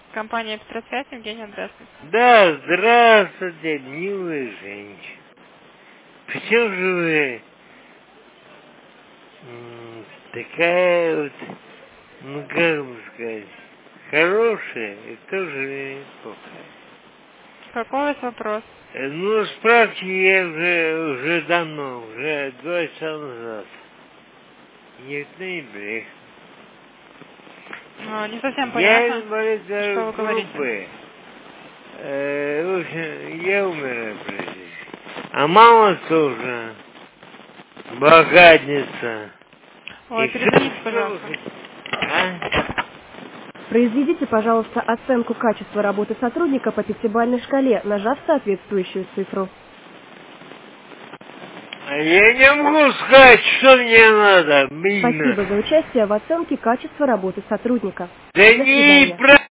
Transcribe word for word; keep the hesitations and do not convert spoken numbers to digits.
Компания Петросвязь, Евгения, здравствуйте. Да, здравствуйте, милая женщина. Почему же вы м, такая вот, ну как бы сказать, хорошая и тоже плохая? Какой у вас вопрос? Э, Ну, справки я уже, уже давно, уже два часа назад. Никто не приехал. Ну, не совсем Я понятно, инвалид что вы говорите. группы. Э, в общем, я умер от болезни. А мама тоже богатница. Ой, И перезвоните, кто, кто вы пожалуйста. хотите? А? Произведите, пожалуйста, оценку качества работы сотрудника по пятибалльной шкале, нажав соответствующую цифру. А я не могу сказать, что мне надо, блин. Спасибо за участие в оценке качества работы сотрудника. Да До не свидания. про...